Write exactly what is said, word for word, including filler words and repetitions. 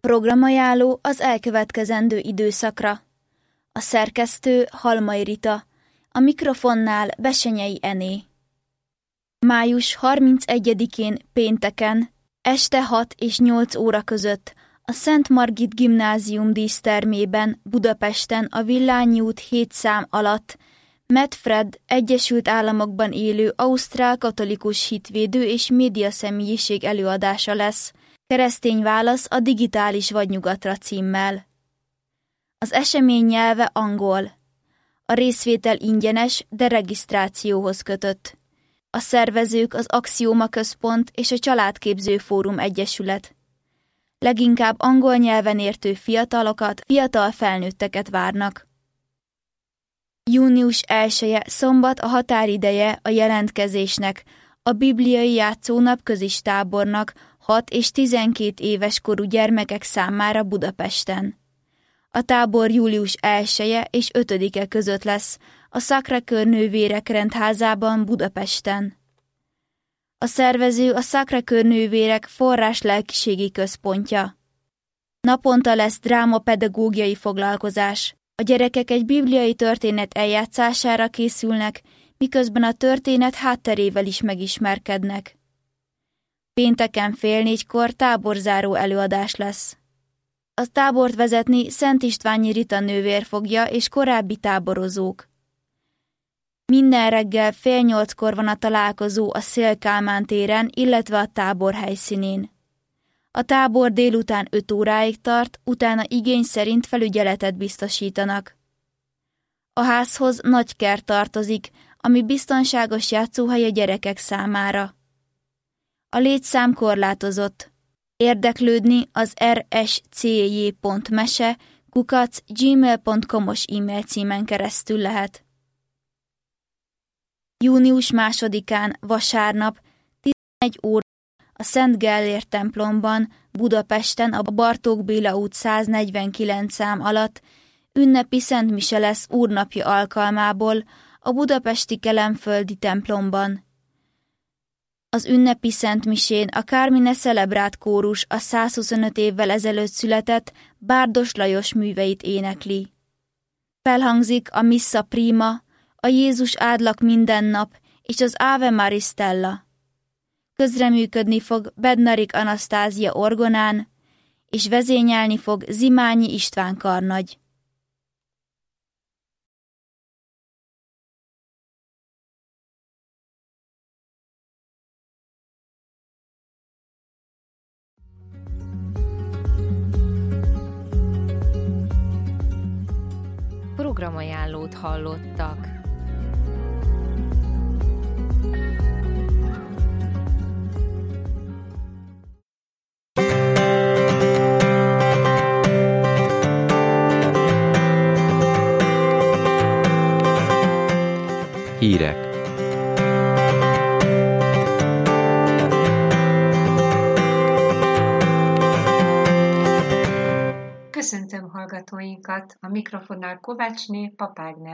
Programajánló az elkövetkezendő időszakra. A szerkesztő Halmai Rita, a mikrofonnál Besenyei Ené. május harmincegyedikén pénteken, este hat és nyolc óra között a Szent Margit Gimnázium dísztermében Budapesten a Villányi út hét szám alatt Matt Fred Egyesült Államokban élő ausztrál katolikus hitvédő és médiaszemélyiség előadása lesz, Keresztény válasz a digitális vadnyugatra címmel. Az esemény nyelve angol. A részvétel ingyenes, de regisztrációhoz kötött. A szervezők az Axioma Központ és a Családképző Fórum Egyesület. Leginkább angol nyelven értő fiatalokat, fiatal felnőtteket várnak. június elseje szombat a határideje a jelentkezésnek, a bibliai játszónap közistábornak hat és tizenkét éves korú gyermekek számára Budapesten. A tábor július elseje és ötödike között lesz a Sacré-Cœur nővérek rendházában Budapesten. A szervező a Sacré-Cœur nővérek forrás lelkiségi központja. Naponta lesz drámapedagógiai foglalkozás. A gyerekek egy bibliai történet eljátszására készülnek, miközben a történet hátterével is megismerkednek. Pénteken fél négykor táborzáró előadás lesz. A tábort vezetni Szent Istványi Rita nővér fogja és korábbi táborozók. Minden reggel fél nyolckor van a találkozó a Széll Kálmán téren, illetve a tábor helyszínén. A tábor délután öt óráig tart, utána igény szerint felügyeletet biztosítanak. A házhoz nagy kert tartozik, ami biztonságos játszóhely a gyerekek számára. A létszám korlátozott. Érdeklődni az er es cé jé pont mese kukac gmail pont com-os e-mail címen keresztül lehet. június másodikán vasárnap tizenegy óra a Szent Gellért templomban Budapesten a Bartók Béla út száznegyvenkilenc szám alatt ünnepi szentmise lesz úrnapja alkalmából a budapesti Kelenföldi templomban. Az ünnepi szentmisén a Carmine Celebrát kórus a százhuszonöt évvel ezelőtt született Bárdos Lajos műveit énekli. Felhangzik a Missa Prima, a Jézus áldlak minden nap és az Ave Maristella. Közreműködni fog Bednarik Anasztázia orgonán, és vezényelni fog Zimányi István karnagy. Programajánlót hallottak. Hírek. Köszöntöm hallgatóinkat, a mikrofonnál Kovácsné Papágner.